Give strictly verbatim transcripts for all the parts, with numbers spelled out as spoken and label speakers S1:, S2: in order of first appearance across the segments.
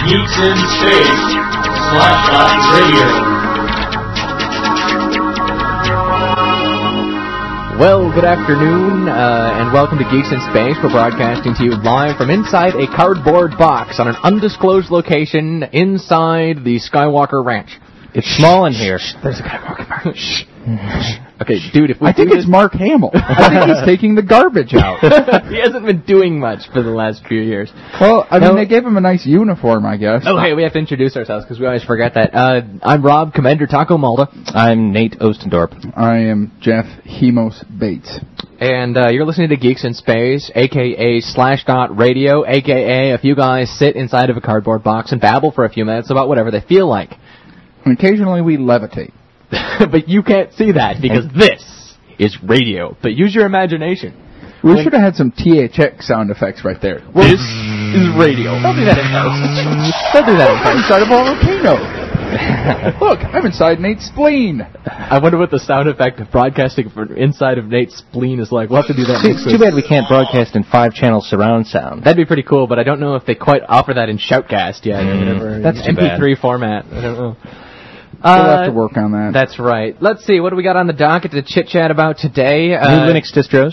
S1: Geeks in Space, Slapshot Radio.
S2: Well, good afternoon, uh, and welcome to Geeks in Space. We're broadcasting to you live from inside a cardboard box on an undisclosed location inside the Skywalker Ranch.
S3: It's small in here.
S2: Shh, there's a guy walking by. Shh. Okay, dude, if we
S4: I think
S2: do
S4: it's
S2: this...
S4: Mark Hamill. I think he's taking the garbage out.
S2: He hasn't been doing much for the last few years.
S4: Well, I mean,
S2: No.
S4: they gave him a nice uniform, I guess.
S2: Oh, hey, we have to introduce ourselves because we always forget that. Uh, I'm Rob, Commander Taco Malda.
S3: I'm Nate Ostendorp.
S4: I am Jeff Hemos Bates.
S2: And uh, you're listening to Geeks in Space, a k a. Slash Dot Radio, a k a a few guys sit inside of a cardboard box and babble for a few minutes about whatever they feel like.
S4: And occasionally we levitate.
S2: But you can't see that because this is radio. But use your imagination.
S4: We
S2: When-
S4: should have had some T H X sound effects right there.
S2: This is radio. Don't do that in post. Don't do that in
S4: I'm
S2: post.
S4: inside a volcano. Look, I'm inside Nate's spleen.
S2: I wonder what the sound effect of broadcasting from inside of Nate's spleen is like. We'll have to do that
S3: It's
S2: next
S3: too
S2: week.
S3: bad we can't broadcast in five-channel surround sound.
S2: That'd be pretty cool, but I don't know if they quite offer that in Shoutcast yet or whatever.
S3: that's too
S2: M P three
S3: bad.
S2: format. I don't know.
S4: We'll
S2: Uh,
S4: have to work on that.
S2: That's right. Let's see, what do we got on the docket to chit-chat about today? Uh,
S3: New Linux distros.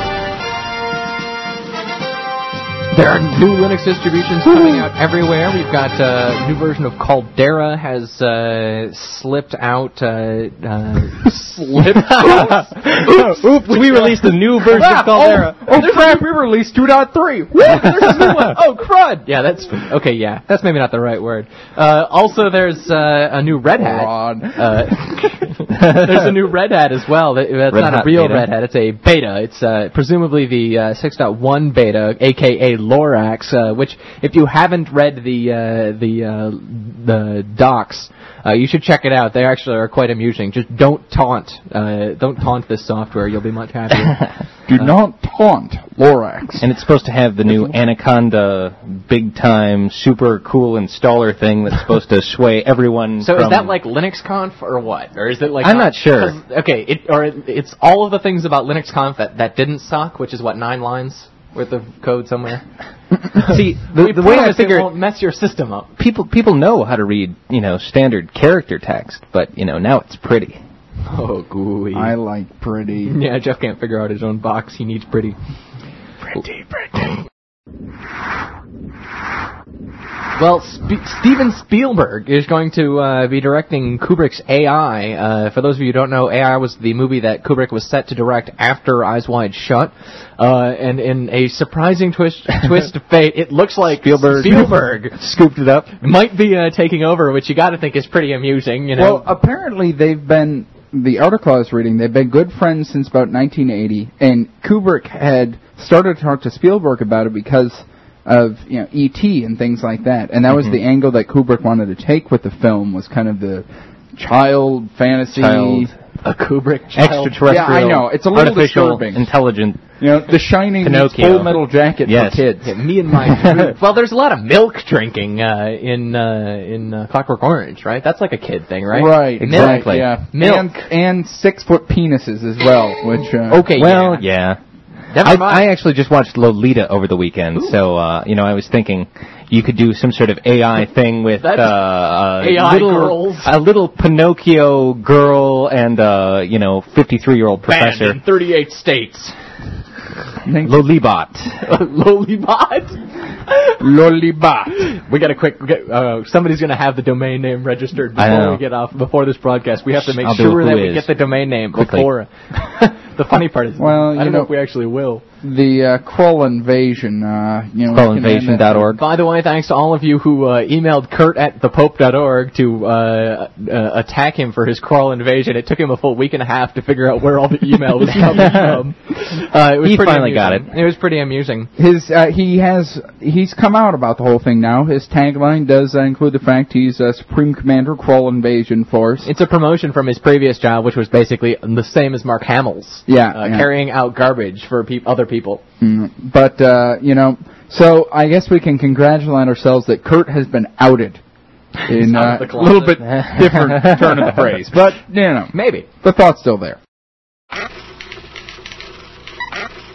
S2: There are new Linux distributions coming out everywhere. We've got uh, a new version of Caldera has uh, slipped out. Uh, uh, slipped? Oops!
S3: Oops, we released a new version of Caldera.
S4: Oh, oh crap, we released two point three.
S2: Woo, there's a new one. Oh, crud! Yeah, that's... Okay, yeah. That's maybe not the right word. Uh, also, there's uh, a new Red Hat.
S4: Rod.
S2: Uh, there's a new Red Hat as well. That, that's
S3: Red
S2: not
S3: Hat
S2: a real
S3: beta.
S2: Red Hat. It's a beta. It's uh, presumably the uh, six point one beta, a k a. Lorax, uh, which, if you haven't read the uh, the uh, the docs, uh, you should check it out. They actually are quite amusing. Just don't taunt. Uh, don't taunt this software. You'll be much happier.
S4: Do not taunt Lorax.
S3: And it's supposed to have the new Anaconda big-time super cool installer thing that's supposed to sway everyone
S2: So
S3: from...
S2: is that like LinuxConf or what? Or is it like...
S3: I'm not sure.
S2: 'cause- Okay, it, or it, it's all of the things about LinuxConf that, that didn't suck, which is what, nine lines worth of code somewhere?
S3: See, the,
S2: We
S3: the way I
S2: promise it
S3: figure
S2: won't mess your system up.
S3: people people know how to read, you know, standard character text, but, you know, now it's pretty.
S2: Oh, gooey.
S4: I like pretty.
S2: Yeah, Jeff can't figure out his own box. He needs pretty.
S4: Pretty, pretty.
S2: Well, Sp- Steven Spielberg is going to uh, be directing Kubrick's A I. Uh, for those of you who don't know, A I was the movie that Kubrick was set to direct after Eyes Wide Shut. Uh, and in a surprising twist twist of fate, it looks like
S3: Spielberg.
S2: Spielberg
S3: Scooped it up.
S2: might be uh, taking over, which you got to think is pretty amusing. You know,
S4: Well, apparently they've been, the article I was reading, they've been good friends since about nineteen eighty, and Kubrick had started to talk to Spielberg about it because of, you know, E T and things like that. And that was the angle that Kubrick wanted to take with the film, was kind of the child fantasy.
S3: Child.
S2: a Kubrick child.
S3: Extraterrestrial.
S4: Yeah, I know. It's a little
S3: artificial,
S4: disturbing.
S3: intelligent.
S4: You know, The Shining meets
S3: Pinocchio.
S4: Full Metal Jacket
S3: Yes.
S4: for kids.
S2: Yeah, me and my well, there's a lot of milk drinking uh, in uh, in uh, Clockwork Orange, right? That's like a kid thing, right?
S4: Right,
S3: Exactly.
S4: right, yeah.
S2: Milk.
S4: And, and six-foot penises as well, which... Uh,
S2: Okay,
S3: Well,
S2: yeah.
S3: yeah.
S2: Never
S3: I,
S2: mind.
S3: I actually just watched Lolita over the weekend,
S2: Ooh.
S3: so uh, you know, I was thinking you could do some sort of A I thing with
S2: That's
S3: uh,
S2: A I
S3: little,
S2: girls.
S3: a little Pinocchio girl and uh, you know, fifty-three-year-old
S2: Banned
S3: professor
S2: in thirty-eight states.
S3: Lolibot.
S2: Lolibot.
S4: Lolibot.
S2: We got to quick. Get, uh, somebody's going to have the domain name registered
S3: I
S2: before
S3: know.
S2: we get off. Before this broadcast, we have to make
S3: I'll do
S2: sure
S3: a
S2: that
S3: who
S2: we
S3: is.
S2: get the domain name
S3: Quickly.
S2: before. The funny part is,
S4: Well,
S2: I
S4: you
S2: don't know,
S4: know-
S2: if we actually will.
S4: The uh, Krull Invasion, uh, you know...
S3: Krull Invasion dot org.
S2: By the way, thanks to all of you who uh, emailed Kurt at the pope dot org to uh, uh, attack him for his Krull invasion. It took him a full week and a half to figure out where all the email was coming from. Uh, it was
S3: He
S2: pretty
S3: finally got
S2: amusing. It was pretty amusing.
S4: His uh, he has he's come out about the whole thing now. His tagline does uh, include the fact he's uh, Supreme Commander Krull Invasion Force.
S2: It's a promotion from his previous job, which was basically the same as Mark Hamill's.
S4: Yeah,
S2: uh,
S4: yeah.
S2: carrying out garbage for pe- other people.
S4: Mm, but uh, you know, so I guess we can congratulate ourselves that Kurt has been outed. In
S2: Out
S4: uh,
S2: of the
S4: a little bit
S2: closet.
S4: different turn of the phrase, but you know,
S2: Maybe.
S4: the thought's still there.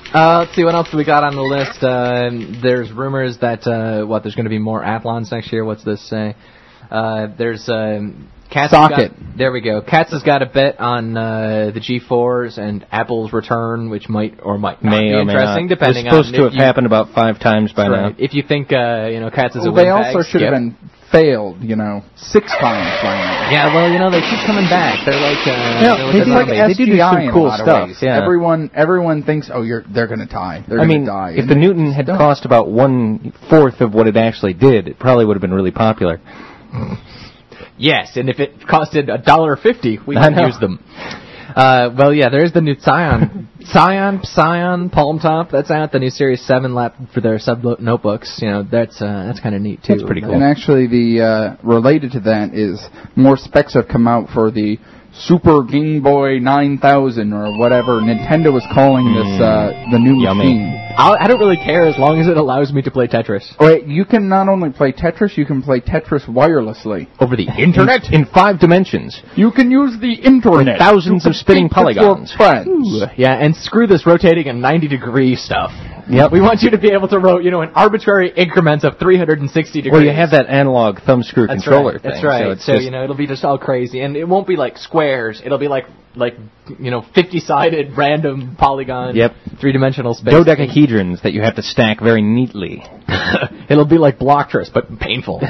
S2: Uh, let's see, what else do we got on the list? Uh, there's rumors that, uh, what, there's going to be more Athlons next year. What's this say? Uh, there's, um, Cats has
S4: Socket.
S2: got, there we go. Cats has got a bet on, uh, the G fours and Apple's return, which might or might not
S3: May
S2: be
S3: or may
S2: interesting,
S3: not.
S2: depending
S3: It's supposed
S2: on
S3: to have
S2: if you,
S3: happened about five times by
S2: right.
S3: now.
S2: If you think, uh, you know, Cats is
S4: Well,
S2: a
S4: they
S2: win
S4: also
S2: bag,
S4: should have
S2: skip.
S4: been failed, you know, six times by now.
S2: Yeah, well, you know, they keep coming back. They're like, uh,
S3: Yeah,
S2: you know, with
S3: they
S2: the
S3: do
S4: It's like
S3: like-
S2: zombies.
S3: they do do
S4: S G I
S3: some
S4: in
S3: cool
S4: a lot of
S3: stuff,
S4: ways.
S3: yeah.
S4: Everyone, everyone thinks, oh, you're they're going to die. They're
S3: I
S4: going to
S3: mean,
S4: die.
S3: if
S4: And
S3: the Newton had
S4: don't.
S3: cost about one fourth of what it actually did, it probably would have been really popular.
S2: Yes, and if it costed a dollar fifty, we
S3: I
S2: would
S3: know.
S2: use them. Uh, well, yeah, there's the new Scion, Scion, Scion, Palm Top. That's out. The new Series Seven lap for their sub notebooks. You know, that's uh, that's kind of neat too.
S3: That's pretty cool.
S4: And actually, the uh, related to that is more specs have come out for the Super Game Boy nine thousand or whatever Nintendo is calling this uh, the new
S3: Yummy.
S4: machine.
S2: I'll, I don't really care as long as it allows me to play Tetris
S4: Wait, you can not only play Tetris, you can play Tetris wirelessly.
S2: over the internet.
S3: In five dimensions.
S4: You can use the internet.
S3: thousands
S4: to
S3: of spinning
S4: compete with
S3: polygons.
S4: your friends.
S2: Yeah, and screw this rotating and ninety degree stuff.
S3: Yep.
S2: We want you to be able to rotate, you know, in arbitrary increments of three hundred sixty degrees.
S3: Well, you have that analog thumb screw
S2: That's
S3: controller
S2: right.
S3: thing.
S2: That's right.
S3: So,
S2: So,
S3: it's just,
S2: you know, it'll be just all crazy, and it won't be like squares. It'll be like like you know, fifty-sided random polygon,
S3: Yep.
S2: three-dimensional space.
S3: dodecahedrons that you have to stack very neatly.
S2: It'll be like Blocktris, but painful.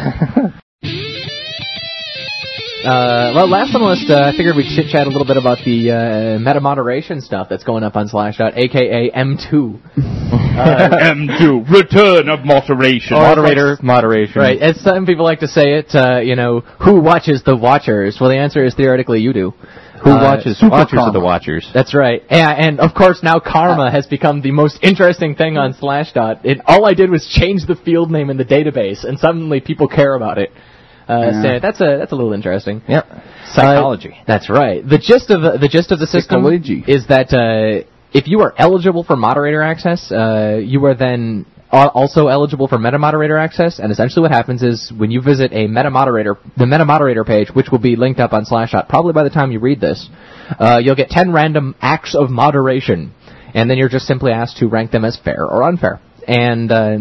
S2: Uh, well, last on the list, uh, I figured we'd chit-chat a little bit about the uh, meta-moderation stuff that's going up on Slashdot, a k a. M two. Uh,
S4: M two, Return of Moderation.
S3: Moderator, moderation.
S2: Right, as some people like to say it, uh, you know, who watches the Watchers? Well, the answer is theoretically you do.
S3: Who
S2: Uh,
S3: watches
S4: Super
S3: Watchers
S4: Karma.
S3: of the Watchers?
S2: That's right. Yeah, and of course now Karma has become the most interesting thing on Slashdot. It, all I did was change the field name in the database, and suddenly people care about it. Uh,
S4: Yeah.
S2: so that's a that's a little interesting.
S3: Yep. Psychology.
S2: Uh, that's right. The gist of the, the gist of the system
S4: Psychology.
S2: is that uh, if you are eligible for moderator access, uh, you are then al- also eligible for meta moderator access. And essentially, what happens is when you visit a meta moderator, the meta moderator page, which will be linked up on Slashdot, probably by the time you read this, uh, you'll get ten random acts of moderation, and then you're just simply asked to rank them as fair or unfair. And uh,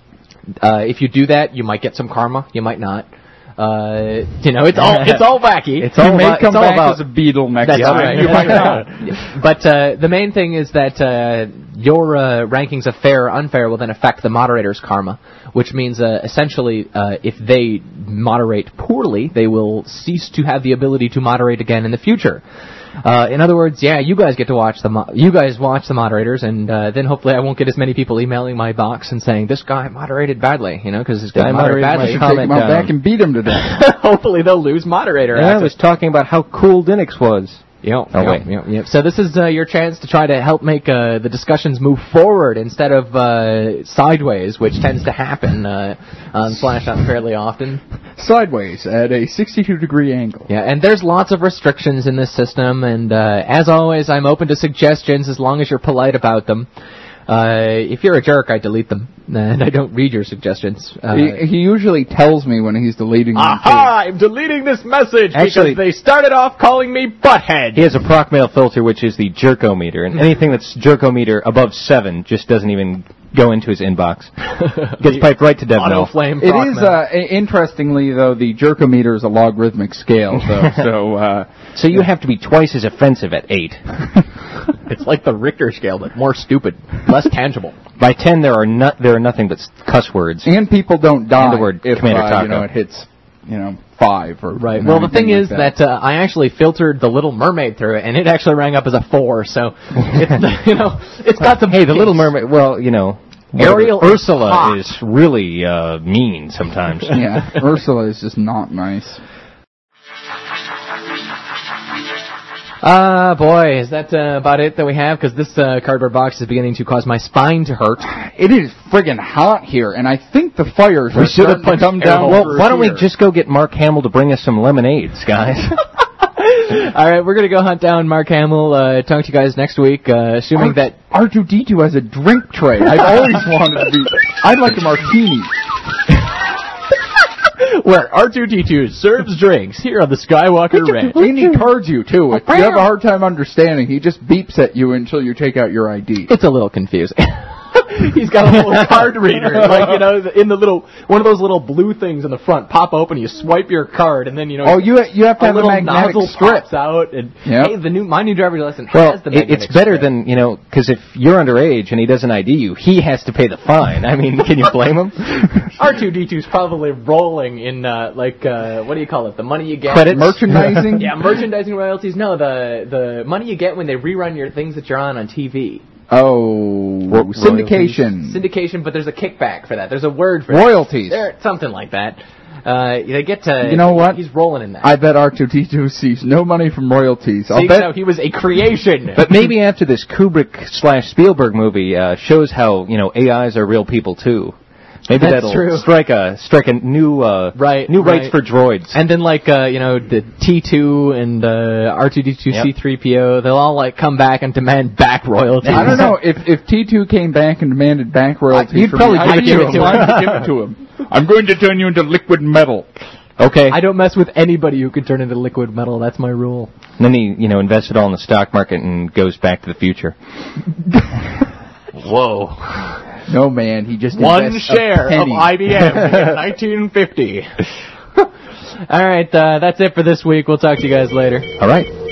S2: uh, if you do that, you might get some karma, you might not. Uh, you know, it's all it's all wacky.
S3: It's
S4: You
S3: all
S4: may
S3: about,
S4: come
S3: it's all
S4: back
S3: about
S4: as a beetle next
S2: That's
S4: time.
S2: right.
S4: You might not.
S2: But uh, the main thing is that uh, your uh, rankings of fair or unfair will then affect the moderator's karma, which means uh, essentially uh, if they moderate poorly, they will cease to have the ability to moderate again in the future. Uh, in other words, yeah, you guys get to watch the mo- you guys watch the moderators, and uh, then hopefully I won't get as many people emailing my box and saying this guy moderated badly, you know, because this guy
S3: Guy
S2: moderated
S3: moderated
S2: badly.
S4: Should
S3: Comment
S4: take him out
S3: down.
S4: back and beat him to death.
S2: Hopefully they'll lose moderator.
S3: Yeah, I
S2: access.
S3: was talking about how cool Linux was.
S2: Yep.
S3: Oh,
S2: yep,
S3: wait.
S2: Yep, yep. So this is uh, your chance to try to help make uh, the discussions move forward instead of uh, sideways, which tends to happen uh, on Slashdot fairly often.
S4: Sideways at a sixty-two degree angle.
S2: Yeah, and there's lots of restrictions in this system, and uh, as always, I'm open to suggestions as long as you're polite about them. Uh, if you're a jerk, I delete them, and I don't read your suggestions. Uh,
S4: He, he usually tells me when he's deleting them.
S2: Aha! I'm deleting this message
S3: Actually-
S2: because they started off calling me butthead.
S3: He has a Procmail filter, which is the jerkometer, and anything that's jerkometer above seven just doesn't even go into his inbox. Gets piped right to
S2: Auto
S3: DevMail.
S2: flame.
S4: It is, uh, i- interestingly, though, the jerkometer is a logarithmic scale, though, so, uh,
S3: So you have to be twice as offensive at eight.
S2: It's like the Richter scale, but more stupid, less tangible.
S3: By ten, there are no, there are nothing but cuss words.
S4: and people don't die
S3: And the word
S4: if,
S3: Commander
S4: uh,
S3: Taco.
S4: you know, it hits, you know, five or
S2: Right.
S4: you know,
S2: Well, the thing
S4: anything
S2: is
S4: like
S2: that, uh, I actually filtered the Little Mermaid through it, and it actually rang up as a four. So, it's, you know, it's got some.
S3: Hey, the Little Mermaid. Well, you know,
S2: Ariel
S3: whatever,
S2: is
S3: Ursula
S2: hot.
S3: is really uh, mean sometimes.
S4: Yeah, Ursula is just not nice.
S2: Ah, uh, boy, is that uh, about it that we have? Because this uh, cardboard box is beginning to cause my spine to hurt.
S4: It is friggin' hot here, and I think the fires
S2: We
S4: are
S2: should have
S4: starting to
S2: punched
S4: come
S2: air
S4: down.
S2: hole.
S3: Well,
S4: through
S3: why don't we
S4: here.
S3: just go get Mark Hamill to bring us some lemonades, guys?
S2: All right, we're gonna go hunt down Mark Hamill. Uh, talk to you guys next week, uh, assuming that.
S4: R two D two has a drink tray. I've always wanted to be. I'd like a martini.
S2: where R two D two serves drinks here on the Skywalker Ranch.
S4: And he cards you, too. If you have a hard time understanding, he just beeps at you until you take out your I D.
S2: It's a little confusing. He's got a little card reader, like, you know, in the little, one of those little blue things in the front, pop open, you swipe your card, and then, you know,
S4: oh, you you have to
S2: a
S4: have a
S2: little
S4: magnetic
S2: nozzle
S4: strip.
S2: pops out, and
S4: Yep.
S2: hey, the new, my new driver's license
S3: Well,
S2: has the
S3: it,
S2: magnetic
S3: it's better
S2: strip.
S3: than, you know, because if you're underage and he doesn't I D you, he has to pay the fine. I mean, can you blame him?
S2: R two D two's probably rolling in, uh, like, uh, what do you call it, the money you get?
S3: Credits?
S4: Merchandising?
S2: Yeah, merchandising royalties. No, the the money you get when they rerun your things that you're on on T V.
S4: Oh,
S3: Ro-
S4: syndication.
S2: Syndication, but there's a kickback for that. There's a word for it.
S4: Royalties.
S2: There, something like that. Uh, they get to.
S4: You know what?
S2: He's rolling in that.
S4: I bet R two D two sees no money from royalties. I'll
S2: See,
S4: bet
S2: so he was a creation.
S3: But maybe after this Kubrick slash Spielberg movie uh, shows how, you know, A Is are real people too. Maybe
S2: That's
S3: that'll
S2: true.
S3: strike a strike a new uh,
S2: Right,
S3: new rights
S2: right.
S3: for droids.
S2: And then, like, uh, you know, the T two and uh, R two D two
S3: Yep.
S2: C three P O, they'll all, like, come back and demand back royalties.
S4: I don't know if if T two came back and demanded bank royalties.
S2: You'd
S4: from
S2: probably
S4: me,
S2: give
S4: I'd
S2: it
S4: be
S2: to him.
S4: inclined to give it to him. I'm going to turn you into liquid metal.
S3: Okay.
S2: I don't mess with anybody who can turn into liquid metal. That's my rule.
S3: And then he, you know, invests it all in the stock market and goes back to the future.
S2: Whoa.
S4: No, man, he just
S2: One
S4: invests a
S2: share of
S4: penny.
S2: I B M in nineteen fifty. All right, uh, that's it for this week. We'll talk to you guys later.
S3: All right.